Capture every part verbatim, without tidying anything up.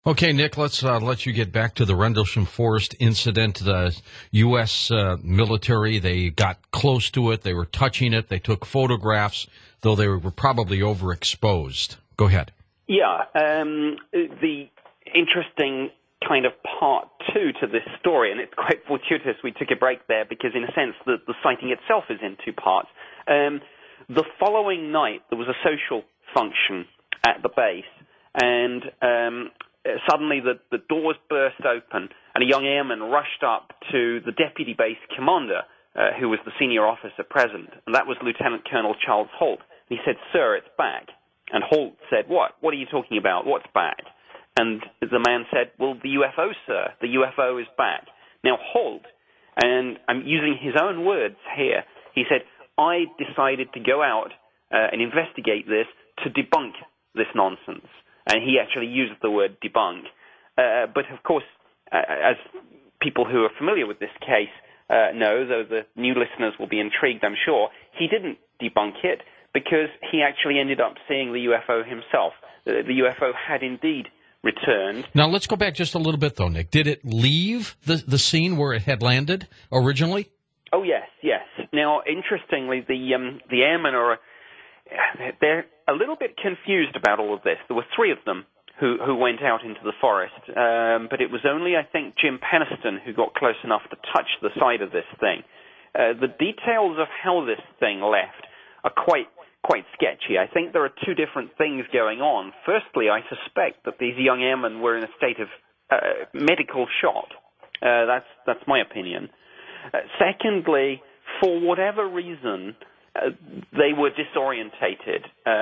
Okay, Nick, let's uh, let you get back to the Rendlesham Forest incident. The U S uh, military, they got close to it. They were touching it. They took photographs, though they were probably overexposed. Go ahead. Yeah, um, the interesting kind of part two to this story, and it's quite fortuitous we took a break there because, in a sense, the, the sighting itself is in two parts. Um, the following night, there was a social function at the base, and um, suddenly the, the doors burst open, and a young airman rushed up to the deputy base commander, uh, who was the senior officer present, and that was Lieutenant Colonel Charles Holt. He said, "Sir, it's back." And Holt said, "What? What are you talking about? What's back?" And the man said, "Well, the U F O, sir. The U F O is back." Now, Holt, and I'm using his own words here, he said, "I decided to go out uh, and investigate this to debunk this nonsense." And he actually used the word debunk. Uh, but, of course, uh, as people who are familiar with this case uh, know, though the new listeners will be intrigued, I'm sure, he didn't debunk it because he actually ended up seeing the U F O himself. The, the U F O had indeed returned. Now, let's go back just a little bit, though, Nick. Did it leave the, the scene where it had landed originally? Oh, yes, yes. Now, interestingly, the, um, the airmen are... They're a little bit confused about all of this. There were three of them who, who went out into the forest, um, but it was only, I think, Jim Penniston who got close enough to touch the side of this thing. Uh, the details of how this thing left are quite quite sketchy. I think there are two different things going on. Firstly, I suspect that these young airmen were in a state of uh, medical shock. Uh, that's that's my opinion. Uh, secondly, for whatever reason, Uh, they were disorientated.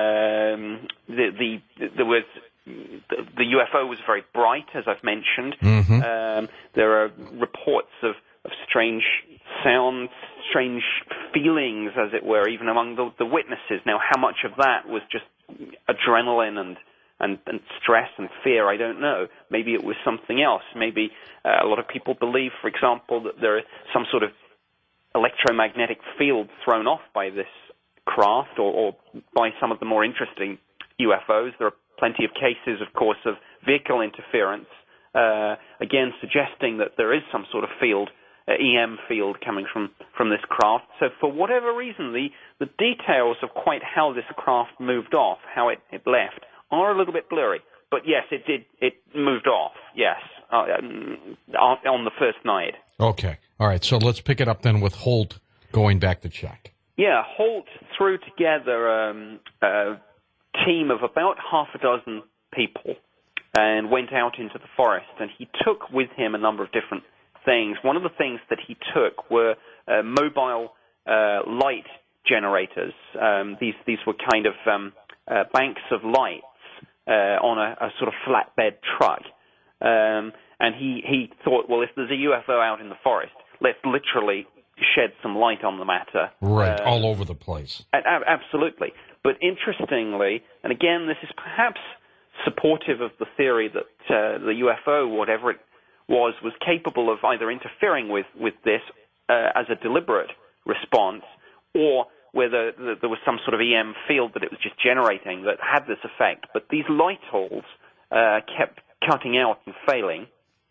Um, the, the, there was the, the U F O was very bright, as I've mentioned. Mm-hmm. Um, there are reports of, of strange sounds, strange feelings, as it were, even among the, the witnesses. Now, how much of that was just adrenaline and, and, and stress and fear, I don't know. Maybe it was something else. Maybe uh, a lot of people believe, for example, that there are some sort of electromagnetic field thrown off by this craft or, or by some of the more interesting U F Os. There are plenty of cases, of course, of vehicle interference, uh, again suggesting that there is some sort of field, uh, E M field coming from, from this craft. So for whatever reason, the, the details of quite how this craft moved off, how it, it left, are a little bit blurry. But yes, it did. It moved off, yes, uh, on, on the first night. Okay. All right, so let's pick it up then with Holt going back to check. Yeah, Holt threw together um, a team of about half a dozen people and went out into the forest, and he took with him a number of different things. One of the things that he took were uh, mobile uh, light generators. Um, these, these were kind of um, uh, banks of lights uh, on a, a sort of flatbed truck. Um, and he, he thought, well, if there's a U F O out in the forest, let's literally shed some light on the matter. Right, uh, all over the place. A- absolutely. But interestingly, and again, this is perhaps supportive of the theory that uh, the U F O, whatever it was, was capable of either interfering with, with this uh, as a deliberate response, or whether there was some sort of E M field that it was just generating that had this effect. But these light holes uh, kept cutting out and failing.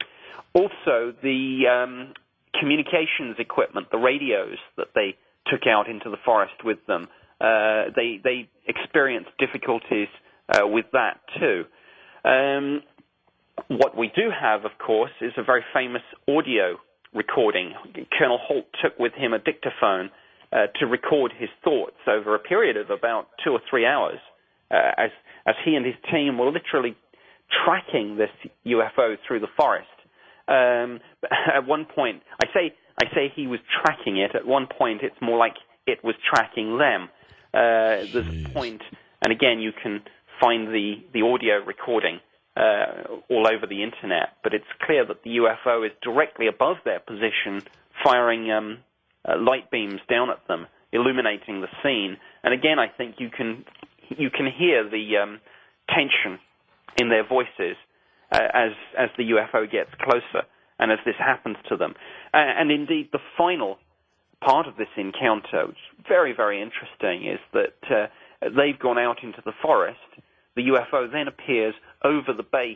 Also, the um, communications equipment, the radios that they took out into the forest with them, uh, they, they experienced difficulties uh, with that too. Um, what we do have, of course, is a very famous audio recording. Colonel Holt took with him a dictaphone uh, to record his thoughts over a period of about two or three hours uh, as, as he and his team were literally tracking this U F O through the forest. Um, at one point, I say I say he was tracking it. At one point, it's more like it was tracking them. Uh, there's a point, and again, you can find the, the audio recording uh, all over the internet, but it's clear that the U F O is directly above their position, firing um, uh, light beams down at them, illuminating the scene. And again, I think you can you can hear the um, tension in their voices uh, as as the U F O gets closer and as this happens to them. Uh, and indeed, the final part of this encounter, which is very, very interesting, is that uh, they've gone out into the forest. The U F O then appears over the base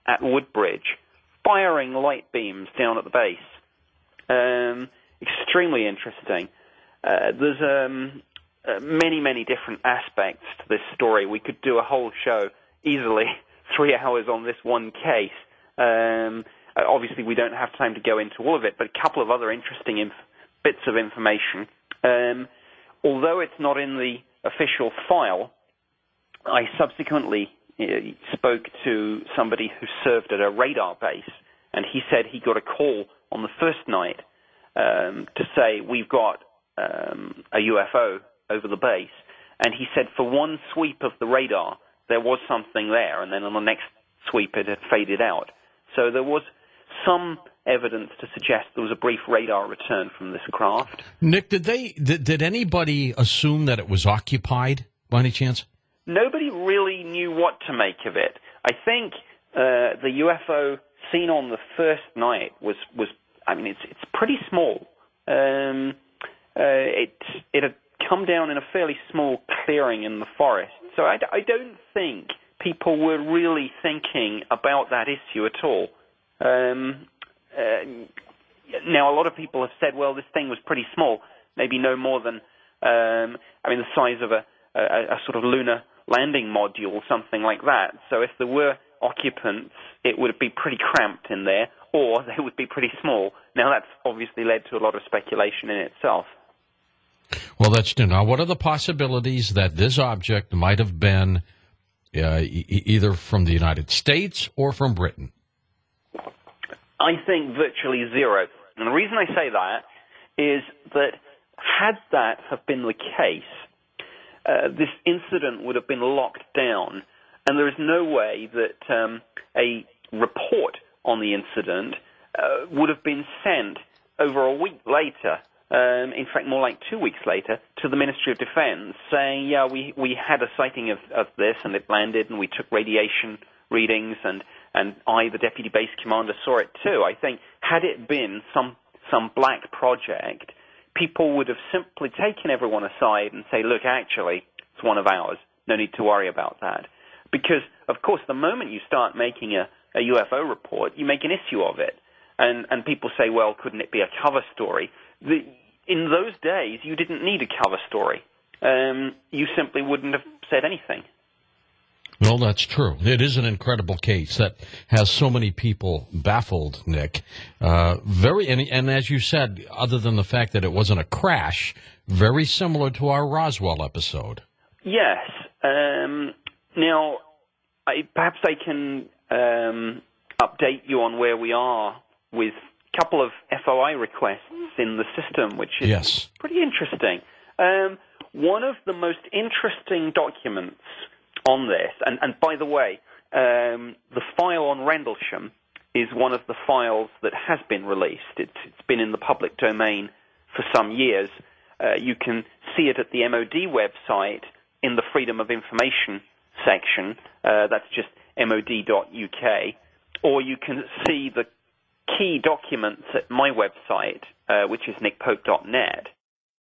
at Woodbridge, firing light beams down at the base. Um, extremely interesting. Uh, there's um, uh, many, many different aspects to this story. We could do a whole show, easily, three hours on this one case. Um, obviously, we don't have time to go into all of it, but a couple of other interesting inf- bits of information. Um, although it's not in the official file, I subsequently uh, spoke to somebody who served at a radar base, and he said he got a call on the first night um, to say, we've got um, a U F O over the base. And he said for one sweep of the radar, there was something there, and then on the next sweep it had faded out. So there was some evidence to suggest there was a brief radar return from this craft. Nick, did they did, did anybody assume that it was occupied by any chance? Nobody really knew what to make of it. I think uh, the U F O seen on the first night was, was I mean, it's it's pretty small. Um, uh, it it had come down in a fairly small clearing in the forest. So I, I don't think people were really thinking about that issue at all. Um, uh, now, a lot of people have said, well, this thing was pretty small, maybe no more than, um, I mean, the size of a, a, a sort of lunar landing module, something like that. So if there were occupants, it would be pretty cramped in there, or they would be pretty small. Now, that's obviously led to a lot of speculation in itself. Well, that's true. Now, what are the possibilities that this object might have been uh, e- either from the United States or from Britain? I think virtually zero. And the reason I say that is that had that have been the case, uh, this incident would have been locked down, and there is no way that um, a report on the incident uh, would have been sent over a week later, um, in fact more like two weeks later, to the Ministry of Defense saying, yeah, we, we had a sighting of, of this and it landed and we took radiation readings and, and I, the Deputy Base Commander, saw it too. I think had it been some, some black project, people would have simply taken everyone aside and say, look, actually, it's one of ours. No need to worry about that. Because, of course, the moment you start making a, a U F O report, you make an issue of it. And, and people say, well, couldn't it be a cover story? The, in those days, you didn't need a cover story. Um, you simply wouldn't have said anything. Well, that's true. It is an incredible case that has so many people baffled, Nick. Uh, very, and, and as you said, other than the fact that it wasn't a crash, very similar to our Roswell episode. Yes. Um, now, I, perhaps I can um, update you on where we are with a couple of F O I requests in the system, which is yes. pretty interesting. Um, one of the most interesting documents on this, and, and by the way, um, the file on Rendlesham is one of the files that has been released. It's, it's been in the public domain for some years. Uh, you can see it at the M O D website in the Freedom of Information section. Uh, that's just M O D dot U K. Or you can see the key documents at my website, uh, which is nick pope dot net.